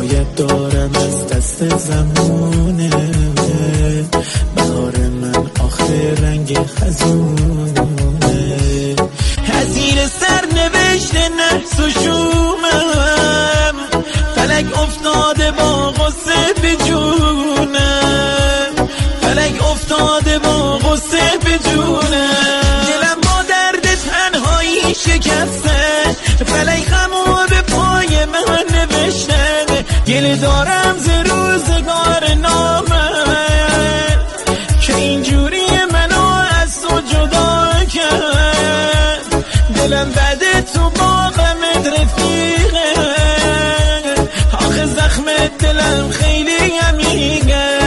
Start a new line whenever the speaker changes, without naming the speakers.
شکایت دارم از دست زمونه، بهار من آخر رنگ خزونه، از زیر سر نوشته نحس و شومم، فلک افتاده با غصه به جونم، فلک افتاده با غصه به جونم، دلم با درد تنهایی شکسته، فلک غمو به پای من نوشته، گله دارم ز روزگار نامم که اینجوری منو از تو جدا کرد، دلم بده تو با غمت رفیقه، آخه زخم دلم خیلی عمیقه.